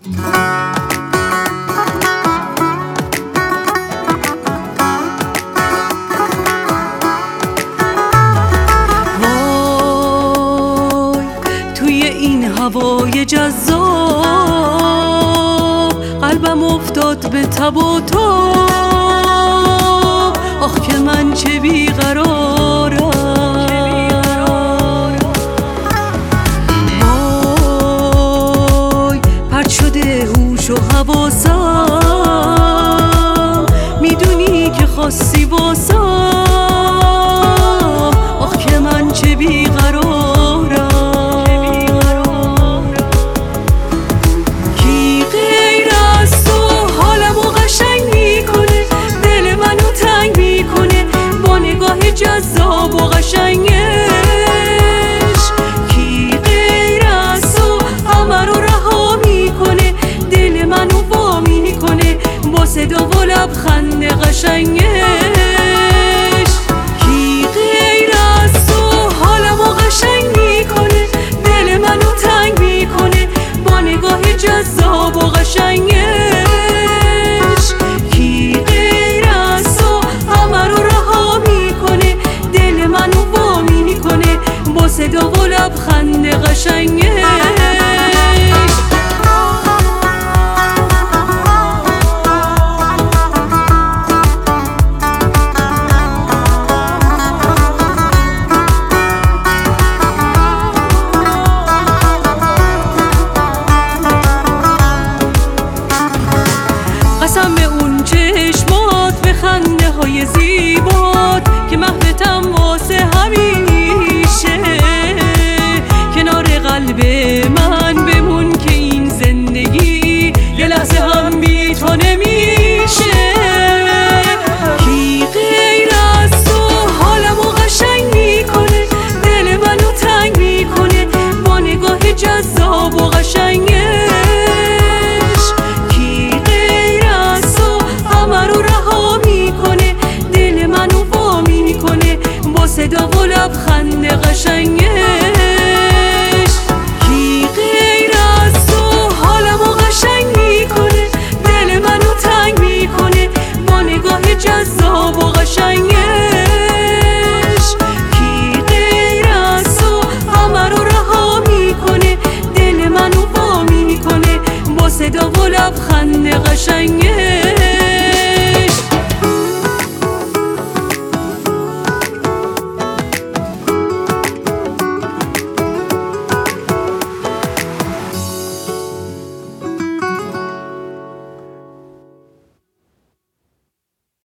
وای توی این هوای جذاب قلبم افتاد به تب و تاب. آخ که من چه بیقرارم، وای پرت شده هوش و حواسم، میدونی که خواستی واسم. آخ که من چه بیقرارم، کی غیر از تو حالمو قشنگ میکنه، دل منو تنگ میکنه با نگاه جذاب و قشنگش. کی غیر از تو همه رو رها میکنه، دل منو وا میکنه با صدا و لبخند قشنگش. کی غیر از تو حالمو قشنگ میکنه، دل منو تنگ میکنه با نگاه جذاب و قشنگش. کی غیر از تو همه رو رها میکنه، دل منو وا میکنه با صدا و لبخند قشنگش. قسم به اون چشمات، به خنده های زیبات که محوتم واسه همیشه. کنار قلب من بمون که این زندگی یه لحظه هم بی تو نمیشه. کی غیر از تو حالمو قشنگ میکنه، دل منو تنگ میکنه با نگاه جذاب و قشنگ.